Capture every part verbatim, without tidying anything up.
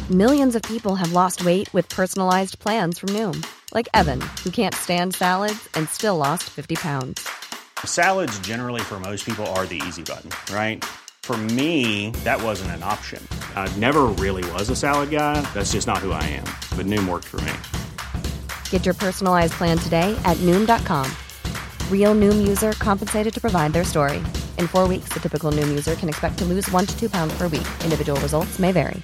Millions of people have lost weight with personalized plans from Noom. Like Evan, who can't stand salads and still lost fifty pounds. Salads generally for most people are the easy button, right? For me, that wasn't an option. I never really was a salad guy. That's just not who I am. But Noom worked for me. Get your personalized plan today at Noom dot com. Real Noom user compensated to provide their story. In four weeks, the typical Noom user can expect to lose one to two pounds per week. Individual results may vary.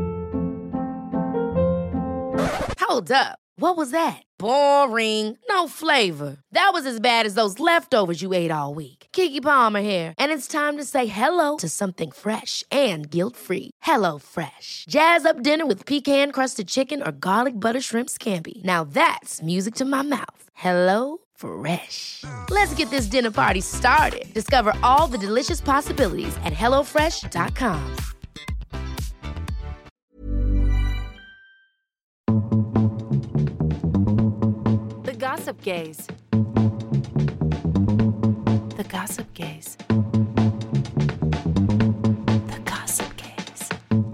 Hold up. What was that? Boring. No flavor. That was as bad as those leftovers you ate all week. Keke Palmer here, and it's time to say hello to something fresh and guilt-free. Hello Fresh. Jazz up dinner with pecan-crusted chicken or garlic butter shrimp scampi. Now that's music to my mouth. Hello Fresh. Let's get this dinner party started. Discover all the delicious possibilities at hello fresh dot com. The Gossip Gaze. The Gossip Gaze. The Gossip Gaze.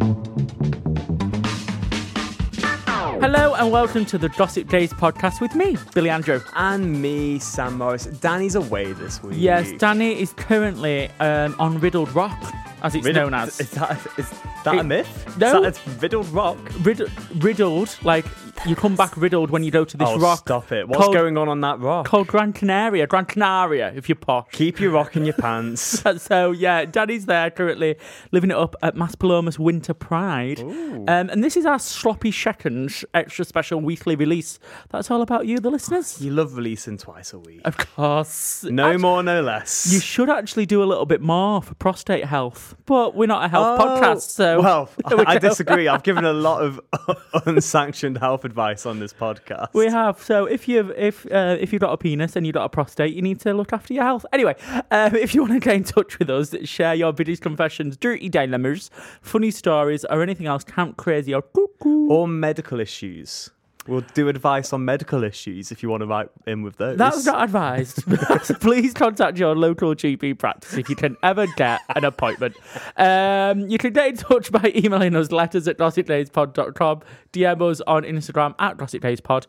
Hello and welcome to the Gossip Gaze podcast with me, Billy Andrew. And me, Sam Morris. Danny's away this week. Yes, Danny is currently um, on Riddled Rock, as it's Riddled, known as. Is that, is that It- a myth? no. Is that it's Riddled Rock? Ridd- riddled, like you come back riddled when you go to this Oh, rock. stop it. What's called, going on on that rock? Called Gran Canaria. Gran Canaria, if you're posh. Keep your rock in your pants. So, yeah, Danny's there currently living it up at Maspalomas Winter Pride. Um, and this is our Sloppy Seconds extra special weekly release. That's all about you, the listeners. You love releasing twice a week. Of course. No Actu- more, no less. You should actually do a little bit more for prostate health. But we're not a health Oh, podcast, so... Well, There we I go. disagree. I've given a lot of unsanctioned health advice on this podcast. We have. So if you've if uh, if you've got a penis and you've got a prostate, you need to look after your health. Anyway, um, if you want to get in touch with us, share your British confessions, dirty dilemmas, funny stories, or anything else, count crazy or cuckoo. Or medical issues. We'll do advice on medical issues if you want to write in with those. That's not advised. Please contact your local G P practice if you can ever get an appointment. Um, you can get in touch by emailing us letters at gossip days pod dot com, D M us on Instagram at gossipdayspod,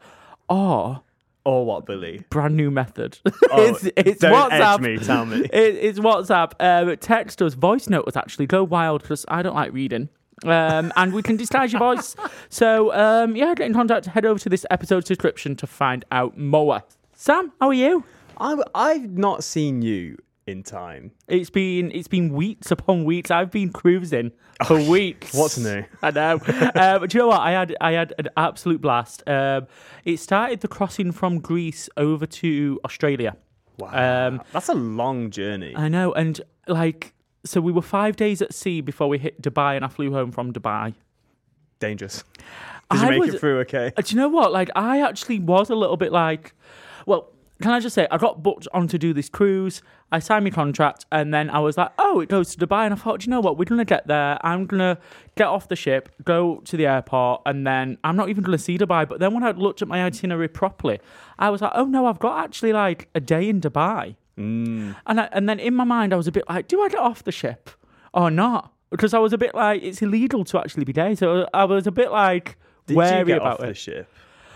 or Or what, Billy? brand new method. Oh, it's it's don't WhatsApp. edge me, tell me. It, it's WhatsApp. Um, text us, voice note us actually. Go wild because I don't like reading. Um, and we can disguise your voice. So, um, yeah, get in contact. Head over to this episode's description to find out more. Sam, how are you? I, I've not seen you in time. It's been it's been weeks upon weeks. I've been cruising for weeks. What's new? I know. uh, but do you know what? I had I had an absolute blast. Um, it started the crossing from Greece over to Australia. Wow. Um, That's a long journey. I know, and like. So we were five days at sea before we hit Dubai, and I flew home from Dubai. Dangerous. Did you I make was- it through okay? Uh, Do you know what? Like, I actually was a little bit like, well, can I just say, I got booked on to do this cruise. I signed my contract, and then I was like, oh, it goes to Dubai. And I thought, do you know what? We're going to get there. I'm going to get off the ship, go to the airport, and then I'm not even going to see Dubai. But then when I looked at my itinerary properly, I was like, oh, no, I've got actually like a day in Dubai. Mm. And I, and then in my mind, I was a bit like, do I get off the ship or not? Because I was a bit like, it's illegal to actually be gay. So I was a bit like Did wary you get about off it. the ship?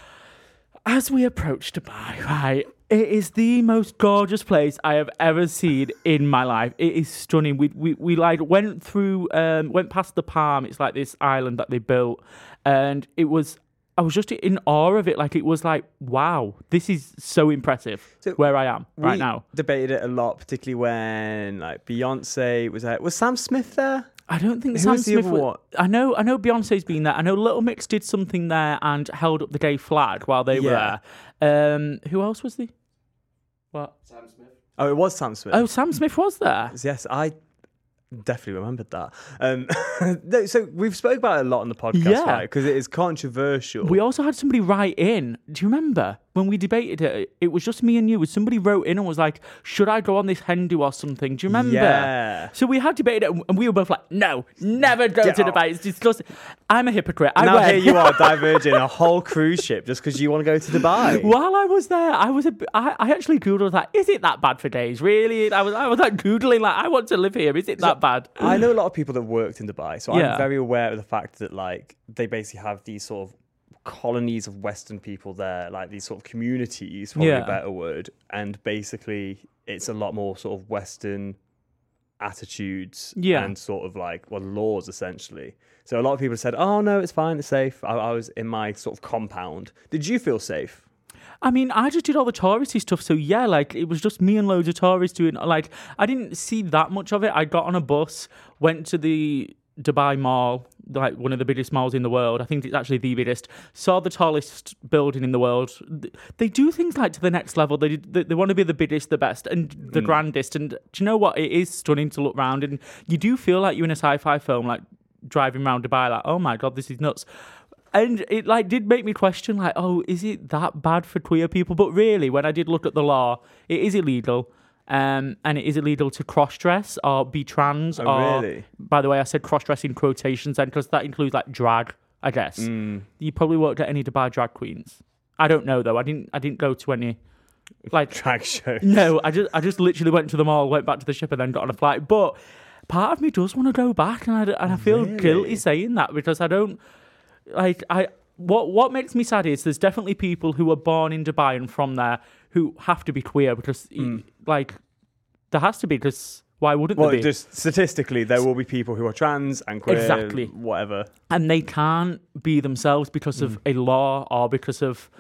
As we approach Dubai, right, it is the most gorgeous place I have ever seen in my life. It is stunning. We we, we like went through, um, went past the Palm. It's like this island that they built, and it was. I was just in awe of it. Like, it was like, wow, this is so impressive So where I am right we now. Debated it a lot, particularly when like Beyonce was there. Was Sam Smith there? I don't think Who Sam was the Smith. other was- one? I know. I know Beyonce's been there. I know Little Mix did something there and held up the gay flag while they Yeah. were there. Um, who else was there? What? Oh, it was Sam Smith. Oh, Sam Smith was there. Yes, I definitely remembered that. Um, no, so we've spoke about it a lot on the podcast, Yeah. right? Because it is controversial. We also had somebody write in. Do you remember when we debated it, it was just me and you. Somebody wrote in and was like, should I go on this hen do or something? Do you remember? Yeah. So we had debated it and we were both like, no, never go Get to off. Dubai. It's disgusting. I'm a hypocrite. I Now went. here you are diverging a whole cruise ship just because you want to go to Dubai. While I was there, I was a, I, I actually googled like, is it that bad for days? Really? I was I was like googling like, I want to live here. Is it that bad? I know a lot of people that worked in Dubai, so Yeah. I'm very aware of the fact that like they basically have these sort of colonies of Western people there, like these sort of communities, probably Yeah. a better word. And basically, it's a lot more sort of Western attitudes Yeah. and sort of like well laws essentially. So a lot of people said, "Oh no, it's fine, it's safe." I, I was in my sort of compound. Did you feel safe? I mean, I just did all the touristy stuff. So yeah, like it was just me and loads of tourists doing like, I didn't see that much of it. I got on a bus, went to the Dubai Mall, like one of the biggest malls in the world. I think it's actually the biggest. Saw the tallest building in the world. They do things like to the next level. They they, they want to be the biggest, the best, and the mm. grandest. And do you know what? It is stunning to look round, and you do feel like you're in a sci-fi film, like driving around Dubai. Like, oh my god, this is nuts. And it like did make me question, like, oh, is it that bad for queer people? But really, when I did look at the law, it is illegal. Um, and it is illegal to cross-dress or be trans. Oh, or, really? By the way, I said cross-dress in quotations then because that includes like drag, I guess. Mm. You probably won't get any Dubai drag queens. I don't know though. I didn't. I didn't go to any like Drag show. No, I just I just literally went to the mall, went back to the ship, and then got on a flight. But part of me does want to go back, and I d- and I feel Really? guilty saying that because I don't. Like I, what what makes me sad is there's definitely people who are born in Dubai and from there who have to be queer because Mm. like there has to be because why wouldn't Well, there be? just statistically, there will be people who are trans and queer, Exactly. whatever. And they can't be themselves because of a law or because of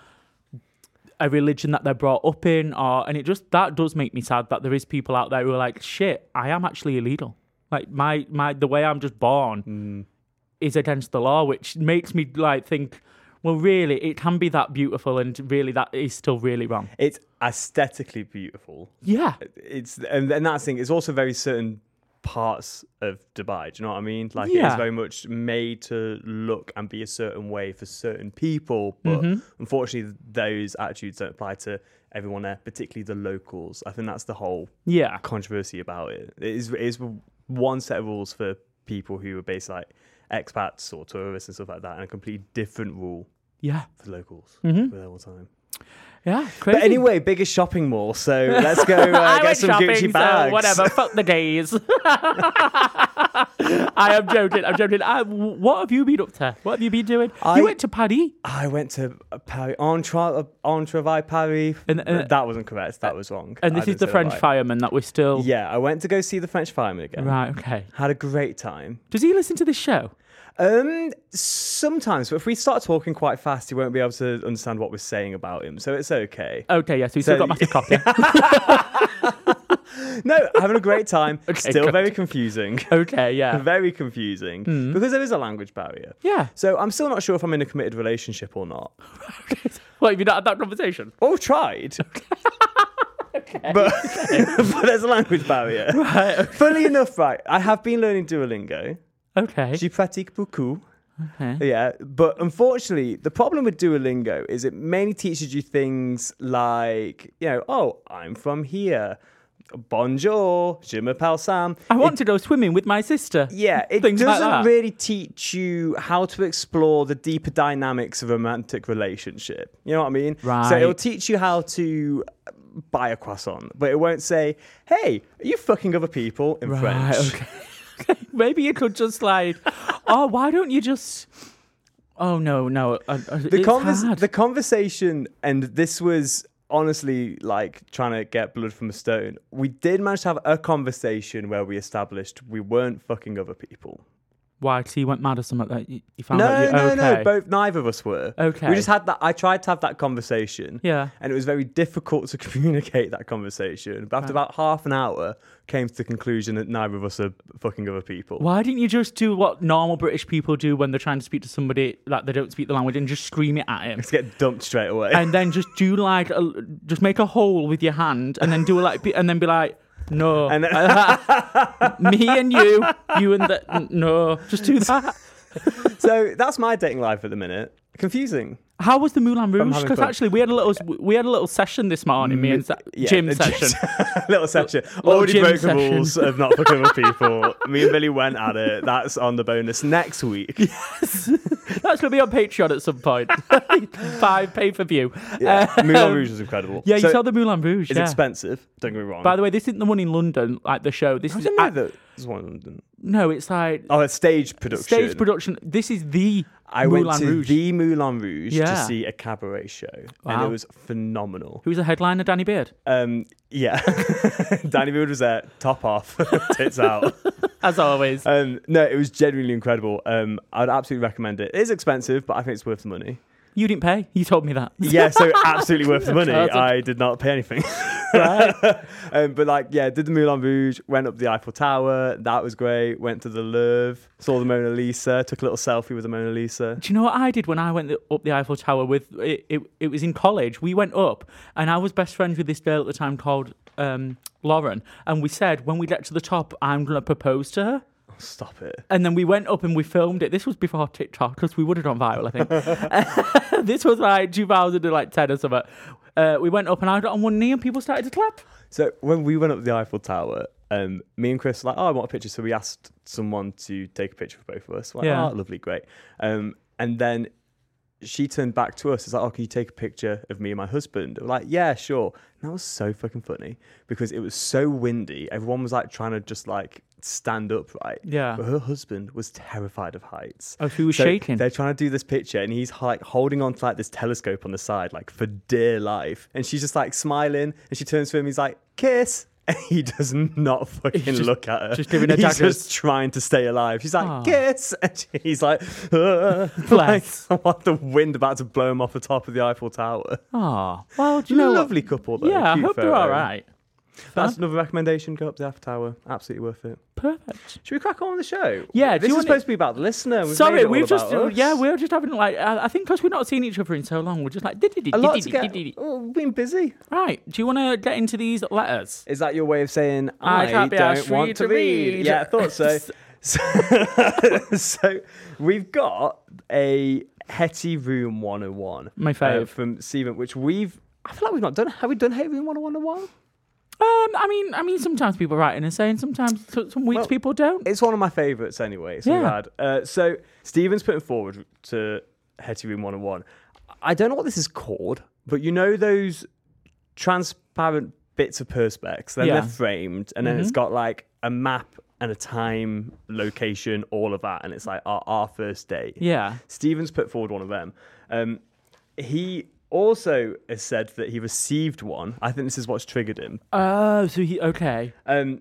a religion that they're brought up in, or and it just that does make me sad that there is people out there who are like, shit, I am actually illegal. Like my my the way I'm just born. Mm. is against the law, which makes me like think, well, really, it can be that beautiful, and really, that is still really wrong. It's aesthetically beautiful. Yeah, It's and, and that's the thing. It's also very certain parts of Dubai. Do you know what I mean? Like it Yeah. is very much made to look and be a certain way for certain people, but Mhm. unfortunately, those attitudes don't apply to everyone there, particularly the locals. I think that's the whole yeah, controversy about it. It is it is one set of rules for people who are based like expats or tourists and stuff like that, and a completely different rule yeah, for locals Mhm. for the whole time. yeah. Crazy. But anyway, biggest shopping mall. So let's go uh, I get went some shopping, Gucci so bags. whatever. Fuck the gays. I am joking. I'm joking. I, what have you been up to? What have you been doing? I- you went to Paris. I went to uh, Paris, Entre, Entreville Paris. And- and- that wasn't correct. That was wrong. And I this is didn't the say that French right. fireman that we're still. Yeah, I went to go see the French fireman again. Right. Okay. Had a great time. Does he listen to this show? Um, sometimes, but if we start talking quite fast, he won't be able to understand what we're saying about him, so it's okay. Okay. Yeah. So he's still So- got massive copy. No, having a great time. Okay, Still good. very confusing. Okay. Yeah. Very confusing because there is a language barrier. Yeah. So I'm still not sure if I'm in a committed relationship or not. What, have you not had that conversation? Oh, I've tried. But, but there's a language barrier. Right. Funny enough, right, I have been learning Duolingo. Okay. Je pratique beaucoup. Okay. Yeah, but unfortunately, the problem with Duolingo is it mainly teaches you things like, you know, oh, I'm from here. Bonjour, je m'appelle Sam. I want to go swimming with my sister. Yeah, it Things like doesn't that. really teach you how to explore the deeper dynamics of a romantic relationship. You know what I mean? So Right. it'll teach you how to buy a croissant, but it won't say, hey, are you fucking other people in Right, French? okay. Maybe you could just like, oh, why don't you just? Oh no, no. Uh, uh, The, it's convers- hard. the conversation, and this was honestly like trying to get blood from a stone. We did manage to have a conversation where we established we weren't fucking other people. Why? Because he went mad or something like that. You, you found No, out you, no, okay. no. Both, neither of us were. Okay. We just had that. I tried to have that conversation. Yeah. And it was very difficult to communicate that conversation. But after Right. about half an hour, came to the conclusion that neither of us are fucking other people. Why didn't you just do what normal British people do when they're trying to speak to somebody that they don't speak the language and just scream it at him? Let's get dumped straight away. And then just do like, a, just make a hole with your hand and then do it like, be- and then be like, no. And then- Me and you, you and the, no. Just do that. So that's my dating life at the minute. Confusing. How was the Moulin Rouge? having Because fun. actually, we had a little we had a little session this morning. Me and Sa- Yeah, gym a session. little session. Little Already gym broke the session. rules of not fucking with people. Me and Billy went at it. That's on the bonus next week. That's going to be on Patreon at some point. Five pay per view. Yeah. Uh, Moulin Rouge was incredible. Yeah, you So saw the Moulin Rouge. It's yeah. expensive. Don't get me wrong. By the way, this isn't the one in London, like the show. This I is didn't know at- that there's one in London. no, it's like Oh, a stage production. stage production. This is the I Moulin went to Rouge. the Moulin Rouge to Yeah. see a cabaret show, and Wow. it was phenomenal. Who was the headliner? Danny Beard, Um, yeah, Danny Beard was there, top off, tits out. as always. Um, no, it was genuinely incredible. Um, I'd absolutely recommend it. It is expensive, but I think it's worth the money. You didn't pay. You told me that. Yeah, so absolutely worth the money. Classic. I did not pay anything. Right. um, but like, yeah, did the Moulin Rouge, went up the Eiffel Tower. That was great. Went to the Louvre, saw the Mona Lisa, took a little selfie with the Mona Lisa. Do you know what I did when I went the, up the Eiffel Tower with it, it? It was in college. We went up, and I was best friends with this girl at the time called um, Lauren. And we said when we get to the top, I'm going to propose to her. Stop it. And then we went up and we filmed it. This was before TikTok because we would have gone viral, I think. This was like two thousand ten or something. Uh, we went up and I got on one knee and people started to clap. So when we went up the Eiffel Tower, um, me and Chris were like, oh, I want a picture. So we asked someone to take a picture of both of us. We're like, Yeah. oh, lovely, great. Um, and then she turned back to us. It's like, oh, can you take a picture of me and my husband? We're like, yeah, sure. And that was so fucking funny because it was so windy. Everyone was like trying to just like stand upright. Yeah. But her husband was terrified of heights. Oh, so he was So shaking. They're trying to do this picture and he's like holding on to like this telescope on the side, like for dear life. And she's just like smiling and she turns to him. He's like, kiss. And he does not fucking He's just- look at her. just giving her He's daggers. just trying to stay alive. She's like, Aw. kiss. And he's like, uh, like, Bless. what the wind about to blow him off the top of the Eiffel Tower. Oh, well, do you know what? Lovely couple, though. Yeah, I Cute hope photo. they're all right. That's another recommendation. Go up the Eiffel Tower. Absolutely worth it. Perfect. Should we crack on with the show? Yeah, do This you is want supposed it- to be about the listener. We've Sorry, made it all we've just about us. yeah, we're just having like I I think because we've not seen each other in so long, we're just like a lot to get. Oh, we've been busy. right. Do you want to get into these letters? Is that your way of saying I I, can't be asked don't for you want to to read? read. Yeah, I thought so. so, so we've got a Hetty Room one oh one. My fave. uh, from Stephen, which we've. I feel like we've not done. Have we done Hetty Room one oh one in a while? Um, I mean, I mean, sometimes people write in and saying, sometimes so- some weeks Well, people don't. It's one of my favourites anyway. So Yeah. we've had. Uh, so Stephen's putting forward to Hetty Room one oh one. I don't know what this is called, but you know those transparent bits of perspex, then Yeah. they're framed, and then it's got like a map and a time, location, all of that, and it's like our, our first date. Yeah. Stephen's put forward one of them. Um, he also has said that he received one. I think this is what's triggered him. Oh, so he okay. Um,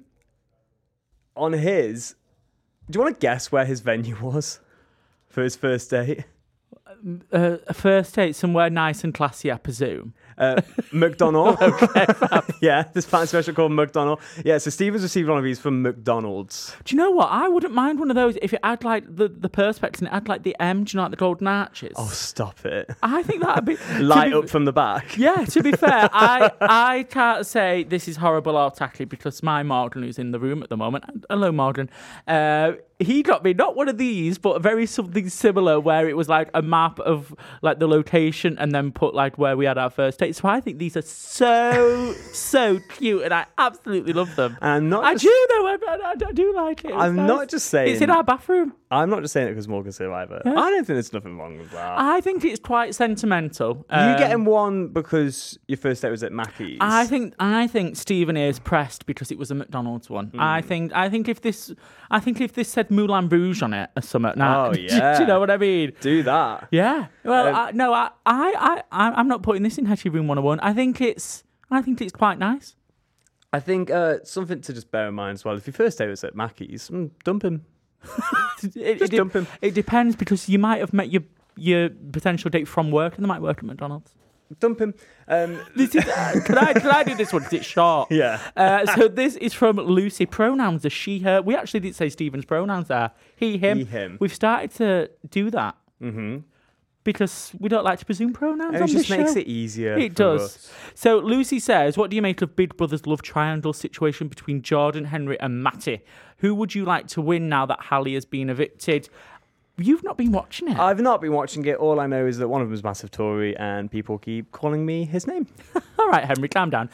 on his, do you want to guess where his venue was for his first date? Uh, a first date somewhere nice and classy, I presume. Uh, McDonald. Yeah, this fancy restaurant called McDonald. Yeah, so Stephen's received one of these from McDonald's. Do you know what? I wouldn't mind one of those if it had like the, the perspex and it had like the M, do you know, like the golden arches? Oh, stop it. I think that'd be to Light be- up from the back. Yeah, to be fair, I I can't say this is horrible or tacky because my Morgan, who's in the room at the moment, and hello Morgan, uh, he got me not one of these, but very something similar where it was like a map of like the location and then put like where we had our first date. So I think these are so so cute and I absolutely love them. And not I just- do though. I, I, I do like it. It's I'm nice. not just saying- it's in our bathroom. I'm not just saying it because Morgan's here either. I don't think there's nothing wrong with that. I think it's quite sentimental. you Um, getting one because your first date was at Mackey's? I think I think Stephen is pressed because it was a McDonald's one. Hmm. I think I think if this I think if this said Moulin Rouge on it or something. Now, Oh, do, yeah. you know what I mean? Do that. Yeah. Well, Um, I, no, I, I, I, I'm not putting this in Hetty Room one oh one. I think it's, I think it's quite nice. I think uh, something to just bear in mind as well. If your first date was at Mackey's, mm, dump him. It, Just it, dump him. It depends because you might have met your your potential date from work and they might work at McDonald's. Dump him. Um, This is, uh, can I can I do this one because it's short? Yeah. Uh, so this is from Lucy. Pronouns are she, her. We actually did say Stephen's pronouns there. He, him. He, him. We've started to do that mm-hmm. because we don't like to presume pronouns and on it just this makes show. it easier. It for does. us. So Lucy says, what do you make of Big Brother's love triangle situation between Jordan, Henry and Matty? Who would you like to win now that Hallie has been evicted? you've not been watching it. I've not been watching it. All I know is that one of them is Massive Tory, and people keep calling me his name. All right, Henry, calm down.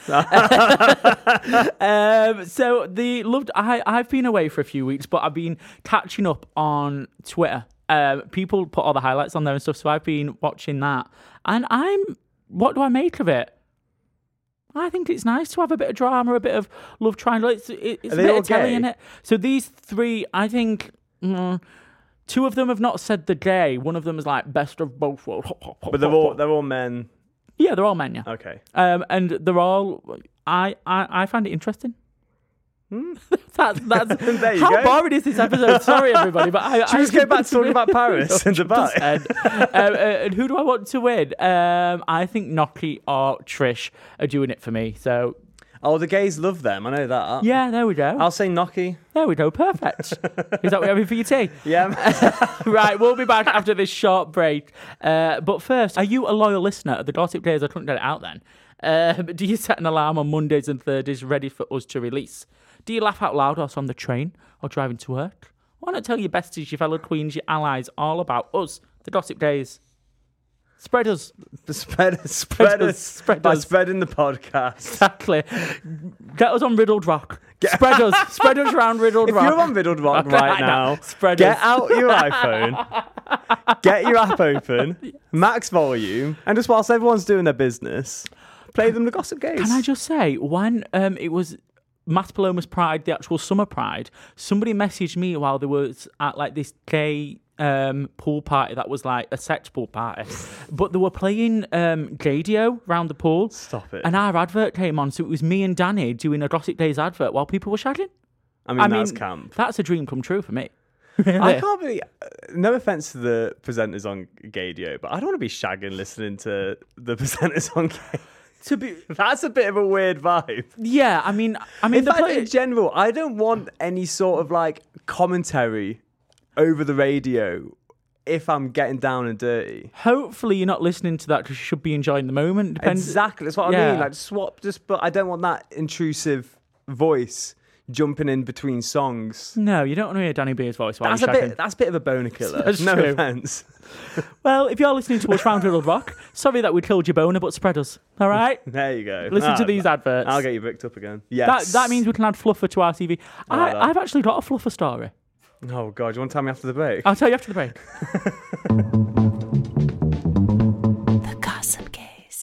um, so the loved. I I've been away for a few weeks, but I've been catching up on Twitter. Uh, people put all the highlights on there and stuff, so I've been watching that. And I'm. What do I make of it? I think it's nice to have a bit of drama, a bit of love triangle. It's, it's a they bit all of telly gay? in it. So these three, I think. Mm, two of them have not said the gay. One of them is like best of both worlds. But they're all they're all men. Yeah, they're all men, yeah. Okay. Um, and they're all. I I, I find it interesting. Hmm. that's that's There you how go. boring is this episode? Sorry, everybody, but I. Should we I just go back to talking about Paris and Dubai? um, uh, and who do I want to win? Um, I think Noki or Trish are doing it for me. So Oh, the gays love them. I know that. yeah, there we go. I'll say Noki. There we go. Perfect. Is that what you're having for your tea? Yeah. Right, we'll be back after this short break. Uh, but first, are you a loyal listener of the Gossip Days? I couldn't get it out then. Uh, do you set an alarm on Mondays and Thursdays ready for us to release? Do you laugh out loud whilst on the train or driving to work? Why not tell your besties, your fellow queens, your allies all about us, the Gossip Days? Spread us. Spread, spread us, us, spread by us. spreading the podcast. Exactly. Get us on Riddled Rock. Spread us. Spread us around Riddled If Rock. you're on Riddled Rock Okay, right I know. now, Spread get us. out your iPhone, get your app open, max volume, and just whilst everyone's doing their business, play them the Gossip Gays. Can I just say, when um, it was Matt Paloma's Pride, the actual Summer Pride, somebody messaged me while there was at like this gay um, pool party that was like a sex pool party, but they were playing um, Gadio round the pool. Stop it. And our advert came on, so it was me and Danny doing a Gossip Days advert while people were shagging. I mean, that's camp. That's a dream come true for me. I can't really. Uh, no offense to the presenters on Gadio, but I don't want to be shagging listening to the presenters on Gadio. To be, That's a bit of a weird vibe. yeah, I mean, I mean, In the fact, play- in general, I don't want any sort of like commentary over the radio if I'm getting down and dirty. hopefully you're not listening to that because you should be enjoying the moment. Depends- Exactly, that's what I Yeah. mean. Like swap, just but I don't want that intrusive voice jumping in between songs. No, you don't want to hear Danny Beer's voice while That's you're a shagging. bit. That's a bit of a boner killer. That's no true. offense. Well, if you're listening to us round Riddled Rock, sorry that we killed your boner, but spread us. All right? There you go. Listen to Ah, these adverts. I'll get you booked up again. that, Yes. that means we can add fluffer to our T V. I I, like that. I've actually got a fluffer story. Oh god, do you want to tell me after the break? I'll tell you after the break. The Gossip Gays.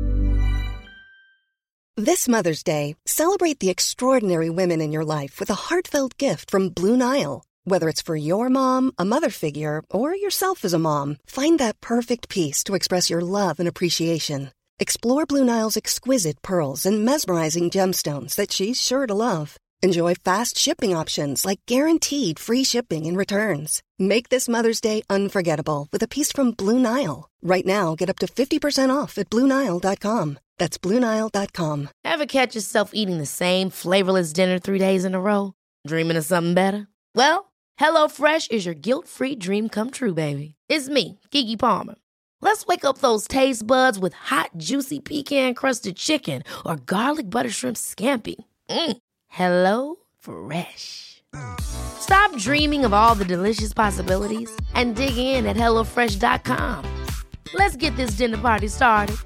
This Mother's Day, celebrate the extraordinary women in your life with a heartfelt gift from Blue Nile. Whether it's for your mom, a mother figure, or yourself as a mom, find that perfect piece to express your love and appreciation. Explore Blue Nile's exquisite pearls and mesmerizing gemstones that she's sure to love. Enjoy fast shipping options like guaranteed free shipping and returns. Make this Mother's Day unforgettable with a piece from Blue Nile. Right now, get up to fifty percent off at Blue Nile dot com. That's Blue Nile dot com. Ever catch yourself eating the same flavorless dinner three days in a row? Dreaming of something better? Well, HelloFresh is your guilt-free dream come true, baby. It's me, Keke Palmer. Let's wake up those taste buds with hot, juicy pecan-crusted chicken or garlic butter shrimp scampi. Mm. Hello Fresh. Stop dreaming of all the delicious possibilities and dig in at hello fresh dot com. Let's get this dinner party started.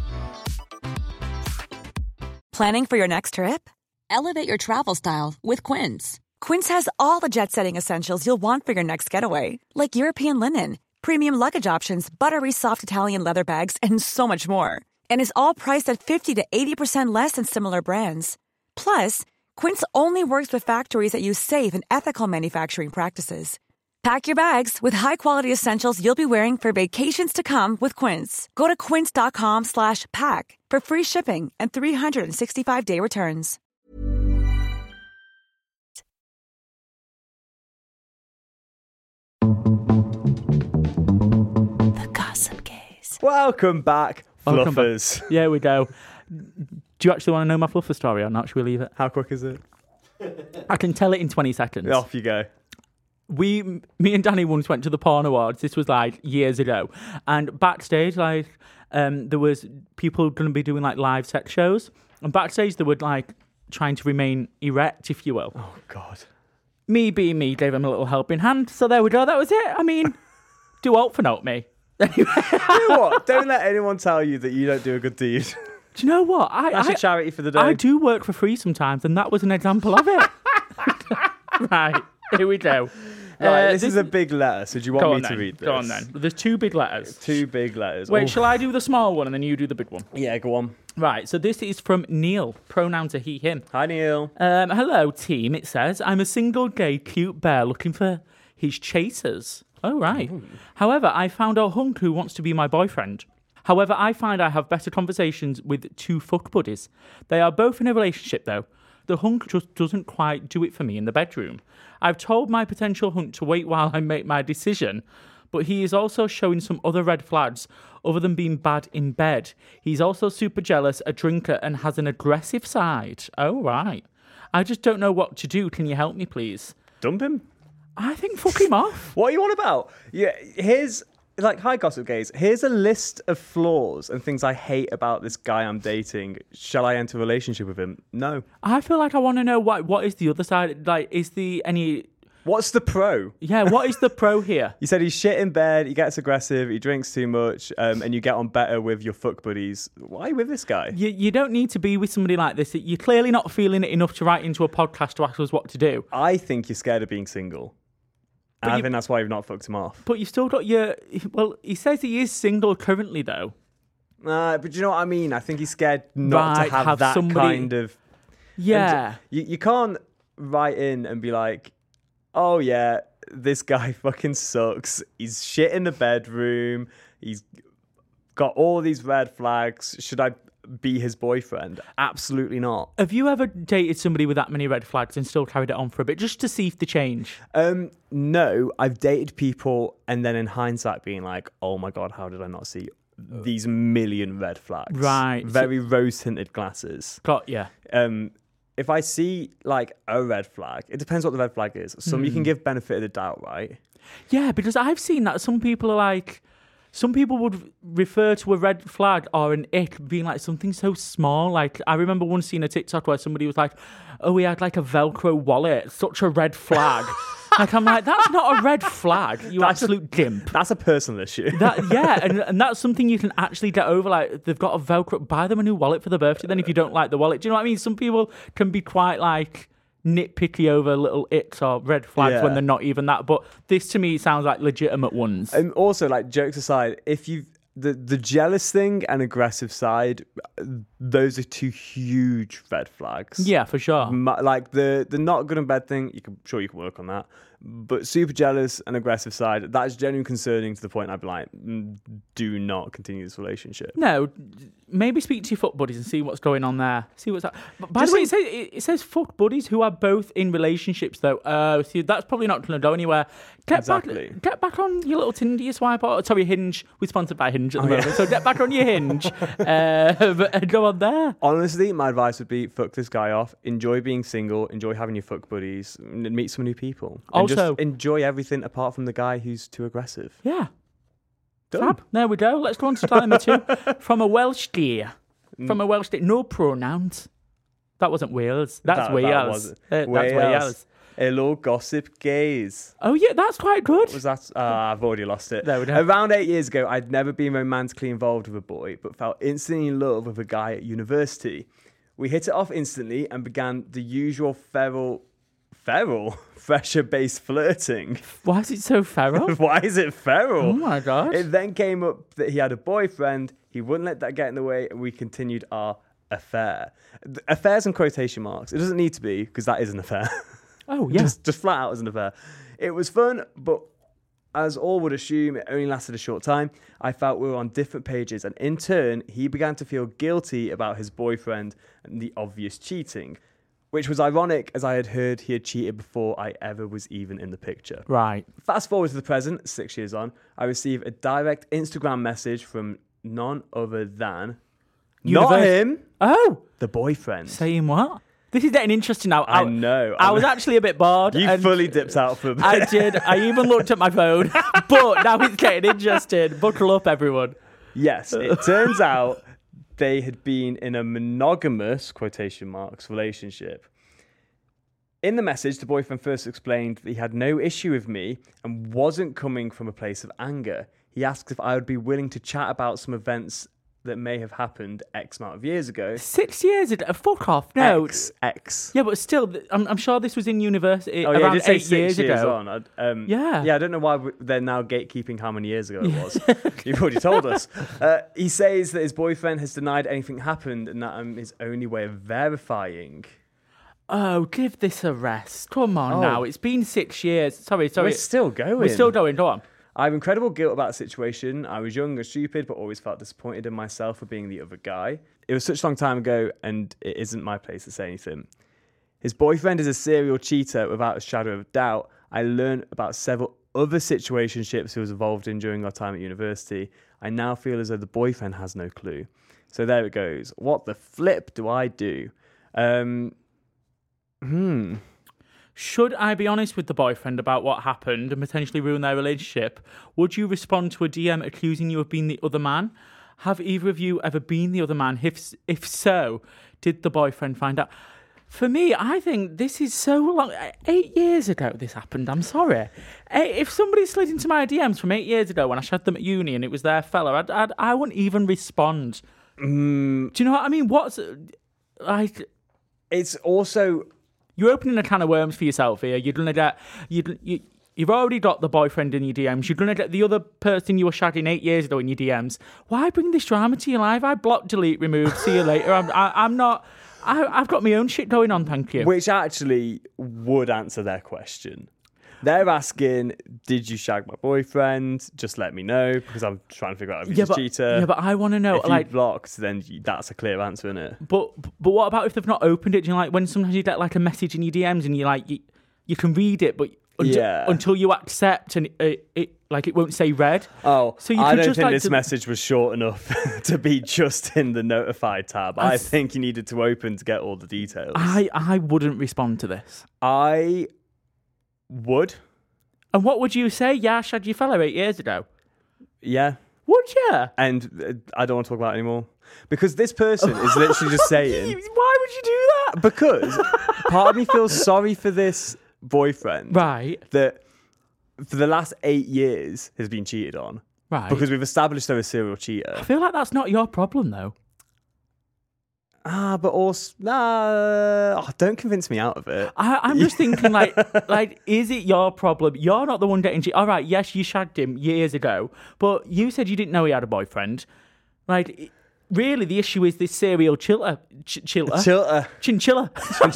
Planning for your next trip? Elevate your travel style with Quince. Quince has all the jet-setting essentials you'll want for your next getaway, like European linen, premium luggage options, buttery soft Italian leather bags, and so much more. And is all priced at fifty to eighty percent less than similar brands. Plus, Quince only works with factories that use safe and ethical manufacturing practices. Pack your bags with high-quality essentials you'll be wearing for vacations to come with Quince. Go to quince dot com slash pack for free shipping and three sixty-five day returns. The Gossip Gays. Welcome back, Welcome back. fluffers. Yeah, we go. Do you actually want to know my fluffer story or not? Should we leave it? How quick is it? I can tell it in twenty seconds. Off you go. we, me and Danny once went to the Porn Awards. This was like years ago, and backstage, like, um, there was people going to be doing like live sex shows, and backstage they were like trying to remain erect, if you will. Oh god. Me being me, gave him a little helping hand. So there we go. That was it. I mean, Do alt for note me. You know what? Don't let anyone tell you that you don't do a good deed. Do you know what? I, That's I, your charity for the day. I do work for free sometimes, and that was an example of it. Right, here we go. Right, Uh, this, is a big letter, so do you want Go me on to then. read this? Go on then. There's two big letters. Two big letters. Wait, Oh. shall I do the small one and then you do the big one? Yeah, go on. Right, so this is from Neil, pronoun to he, him. Hi, Neil. Um, hello, team, it says. I'm a single gay cute bear looking for his chasers. Oh, right. Ooh. However, I found a hunk who wants to be my boyfriend. However, I find I have better conversations with two fuck buddies. They are both in a relationship, though. The hunk just doesn't quite do it for me in the bedroom. I've told my potential hunk to wait while I make my decision, but he is also showing some other red flags other than being bad in bed. He's also super jealous, a drinker, and has an aggressive side. Oh, right. I just don't know what to do. Can you help me, please? Dump him. I think fuck him off. What are you on about? Yeah, here's like, hi, Gossip Gaze. Here's a list of flaws and things I hate about this guy I'm dating. Shall I enter a relationship with him? No. I feel like I want to know what what is the other side. Like, is the any? What's the pro? Yeah, what is the pro here? You said he's shit in bed, he gets aggressive, he drinks too much, um, and you get on better with your fuck buddies. Why are you with this guy? You you don't need to be with somebody like this. You're clearly not feeling it enough to write into a podcast to ask us what to do. I think you're scared of being single. And I you- think that's why you've not fucked him off. But you've still got your. Well, he says he is single currently, though. Uh, but you know what I mean? I think he's scared not Right, to have, have that somebody- kind of... Yeah. You, you can't write in and be like, oh yeah, this guy fucking sucks. He's shit in the bedroom. He's got all these red flags. Should I be his boyfriend? Absolutely not. Have you ever dated somebody with that many red flags and still carried it on for a bit, just to see if they change? Um, no, I've dated people and then in hindsight being like, oh my God, how did I not see these million red flags? Right. Very rose-tinted glasses. Got ya. Um, if I see like a red flag, it depends what the red flag is. Some you can give benefit of the doubt, right? Yeah, because I've seen that some people are like, some people would refer to a red flag or an ick being like something so small. Like, I remember once seeing a TikTok where somebody was like, oh, he had like a Velcro wallet, such a red flag. Like, I'm like, that's not a red flag, you That's a- absolute dimp. That's a personal issue. That, yeah, and, and that's something you can actually get over. Like, they've got a Velcro, buy them a new wallet for the birthday then if you don't like the wallet. Do you know what I mean? Some people can be quite like nitpicky over little icks or red flags Yeah. when they're not even that. But this to me sounds like legitimate ones. And also, like, jokes aside, if you the the jealous thing and aggressive side, those are two huge red flags. Yeah, for sure. Ma- Like the the not good in bed thing, you can sure you can work on that. But super jealous and aggressive side, that is genuinely concerning to the point I'd be like, mm, do not continue this relationship. No, maybe speak to your fuck buddies and see what's going on there. See what's that. By Just the way, it think- says, it, it says fuck buddies who are both in relationships, though. Uh, so that's probably not going to go anywhere. Get Exactly. back, get back on your little Tinder, you swipe. Or, sorry, Hinge. We're sponsored by Hinge at the Oh, yeah. moment, so get back on your Hinge uh, and go on there. Honestly, my advice would be fuck this guy off. Enjoy being single. Enjoy having your fuck buddies. And meet some new people. And Also- just enjoy everything apart from the guy who's too aggressive. Yeah. Done. Fab. There we go. Let's go on to time number two. From a Welsh dear. From a Welsh dear. No pronouns. That wasn't Wales. That's That- that Wales. wasn't- Uh, That's Wales. Wales. Hello, Gossip Gaze. Oh, yeah, that's quite good. Was that? Ah, I've already lost it. There we go. Around eight years ago, I'd never been romantically involved with a boy, but felt instantly in love with a guy at university. We hit it off instantly and began the usual feral, feral, fresher-based flirting. Why is it so feral? Why is it feral? Oh my God. It then came up that he had a boyfriend. He wouldn't let that get in the way, and we continued our affair. The affairs in quotation marks. It doesn't need to be, because that is an affair. Oh, yeah. just, just flat out as an affair. It was fun, but as all would assume, it only lasted a short time. I felt we were on different pages, and in turn, he began to feel guilty about his boyfriend and the obvious cheating, which was ironic as I had heard he had cheated before I ever was even in the picture. Right. Fast forward to the present, six years on, I receive a direct Instagram message from none other than, not Univers- him, Oh, the boyfriend. saying what? This is getting interesting now. I know. I was actually a bit bored. You and fully dipped out for a bit. I did. I even looked at my phone. But now it's getting interesting. Buckle up, everyone. Yes, it turns out they had been in a monogamous, quotation marks, relationship. In the message, the boyfriend first explained that he had no issue with me and wasn't coming from a place of anger. He asked if I would be willing to chat about some events that may have happened X amount of years ago. Six years ago? Fuck off. No. X. X. Yeah, but still, th- I'm, I'm sure this was in university Oh, yeah, around it did say eight six years, years ago. on. I- Um, Yeah. Yeah, I don't know why we- they're now gatekeeping how many years ago it was. You've already told us. Uh, he says that his boyfriend has denied anything happened and that I'm his only way of verifying. Oh, give this a rest. Come on Oh. now. It's been six years. Sorry, sorry. We're still going. We're still going. Go on. I have incredible guilt about the situation. I was young and stupid, but always felt disappointed in myself for being the other guy. It was such a long time ago, and it isn't my place to say anything. His boyfriend is a serial cheater without a shadow of doubt. I learned about several other situationships he was involved in during our time at university. I now feel as though the boyfriend has no clue. So there it goes. What the flip do I do? Um, hmm... Should I be honest with the boyfriend about what happened and potentially ruin their relationship? Would you respond to a D M accusing you of being the other man? Have either of you ever been the other man? If if so, did the boyfriend find out? For me, I think this is so long. Eight years ago this happened. I'm sorry. If somebody slid into my D Ms from eight years ago when I shagged them at uni and it was their fella, I'd, I'd, I wouldn't even respond. Mm. Do you know what I mean? What's... like? It's also... You're opening a can of worms for yourself here. You're gonna get you you you've already got the boyfriend in your D Ms. You're gonna get the other person you were shagging eight years ago in your D Ms. Why bring this drama to your life? I block, delete, remove. See you later. I'm I, I'm not. I, I've got my own shit going on. Thank you. Which actually would answer their question. They're asking, did you shag my boyfriend? Just let me know, because I'm trying to figure out if he's yeah, a but, cheater. Yeah, but I want to know. If like, you blocked, then you, that's a clear answer, isn't it? But but what about if they've not opened it? Do you know, like when sometimes you get like a message in your D Ms and you like you, you can read it, but until, Yeah. until you accept and it, it like it won't say read. Oh, so you I could don't just, think like, this to- message was short enough to be just in the notified tab. I, I I s- think you needed to open to get all the details. I I wouldn't respond to this. I would. And what would you say? Yeah, I shagged your fellow eight years ago. Yeah. Would you? And uh, I don't want to talk about it anymore. Because this person is literally just saying... Why would you do that? Because part of me feels sorry for this boyfriend. Right. That for the last eight years has been cheated on. Right. Because we've established they're a serial cheater. I feel like that's not your problem, though. Ah, but also... Nah, oh, don't convince me out of it. I, I'm just thinking, like, like, is it your problem? You're not the one getting cheated. All right, yes, you shagged him years ago, but you said you didn't know he had a boyfriend. Like, really, the issue is this serial chiller. Ch- chiller? Chilter. Chinchilla.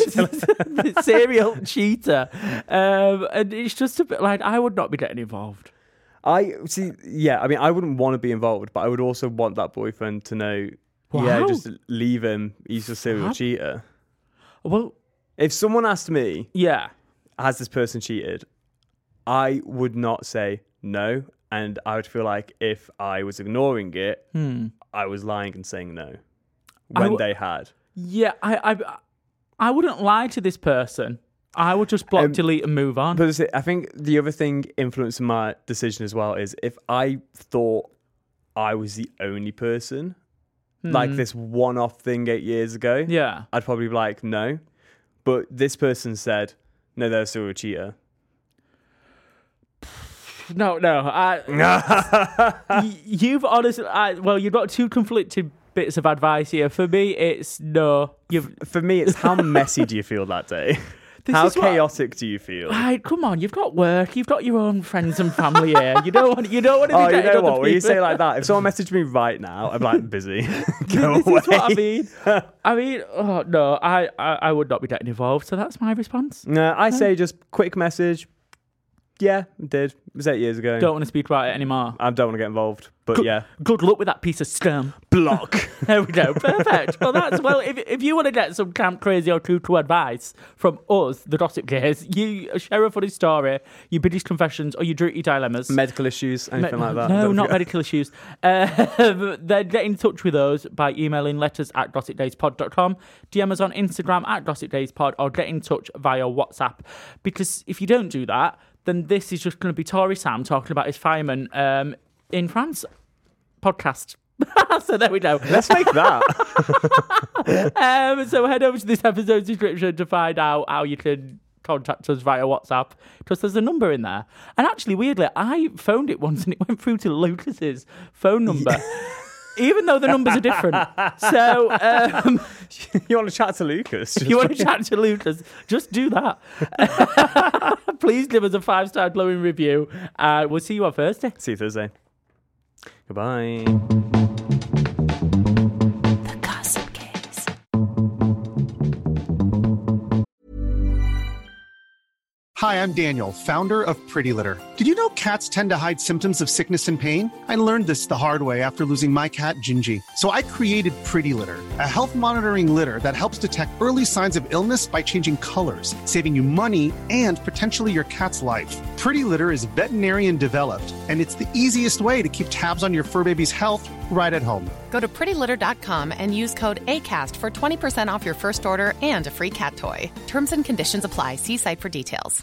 Serial cheater. Um, and it's just a bit like, I would not be getting involved. I see. Yeah, I mean, I wouldn't want to be involved, but I would also want that boyfriend to know. Wow. Yeah, just leave him. He's a serial Fab. cheater. Well, If someone asked me, yeah. has this person cheated? I would not say no, and I would feel like if I was ignoring it, Hmm. I was lying and saying no I when w- they had. Yeah, I, I, I wouldn't lie to this person. I would just block, Um, delete, and move on. But I think the other thing influencing my decision as well is if I thought I was the only person, like this one-off thing eight years ago, yeah. I'd probably be like, no. But this person said, no, they're still a cheater. No, no. I, y- you've honestly, I, well, you've got two conflicted bits of advice here. For me, it's no. You've, For me, it's how messy do you feel that day? This How is what- chaotic do you feel? right, come on, you've got work, you've got your own friends and family here. You don't want, you don't want to be Oh, you getting know other what? When you people- say it like that, if someone messaged me right now, I'm like, busy. Go this away. is what I mean. I mean, oh no, I, I, I would not be getting involved. So that's my response. No, I say just quick message. Yeah, I did. It was eight years ago. Don't want to speak about it anymore. I don't want to get involved. But Good, yeah. good luck with that piece of scum. Block. There we go. Perfect. Well, that's well. If if you want to get some camp crazy or true to advice from us, the Gossip Gays, you share a funny story, your British confessions, or your dirty dilemmas. Medical issues, anything Me- like that. No, Don't not forget. medical issues. Uh, then get in touch with us by emailing letters at gossip days pod dot com, D M us on Instagram at gossip days pod, or get in touch via WhatsApp. Because if you don't do that, then this is just going to be Tory Sam talking about his fireman um, in France podcast. So there we go. Let's make that. Um, so head over to this episode's description to find out how you can contact us via WhatsApp because there's a number in there. And actually, weirdly, I phoned it once and it went through to Lucas's phone number. Yeah. Even though the numbers are different. So, um, you want to chat to Lucas? If you want to chat to Lucas, just do that. Please give us a five-star glowing review. Uh, we'll see you on Thursday. See you Thursday. Goodbye. The Gossip Case. Hi, I'm Daniel, founder of Pretty Litter. Did you know cats tend to hide symptoms of sickness and pain? I learned this the hard way after losing my cat, Gingy. So I created Pretty Litter, a health monitoring litter that helps detect early signs of illness by changing colors, saving you money and potentially your cat's life. Pretty Litter is veterinarian developed, and it's the easiest way to keep tabs on your fur baby's health right at home. Go to pretty litter dot com and use code ACAST for twenty percent off your first order and a free cat toy. Terms and conditions apply. See site for details.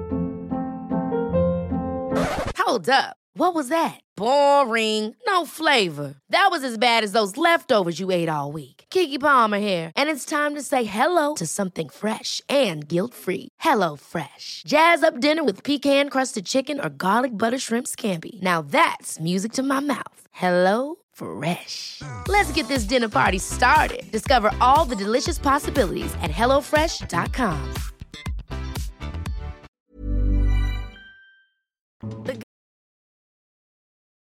Hold up. What was that? Boring. No flavor. That was as bad as those leftovers you ate all week. Keke Palmer here, and it's time to say hello to something fresh and guilt-free. Hello Fresh. Jazz up dinner with pecan-crusted chicken or garlic butter shrimp scampi. Now that's music to my mouth. Hello Fresh. Let's get this dinner party started. Discover all the delicious possibilities at hello fresh dot com.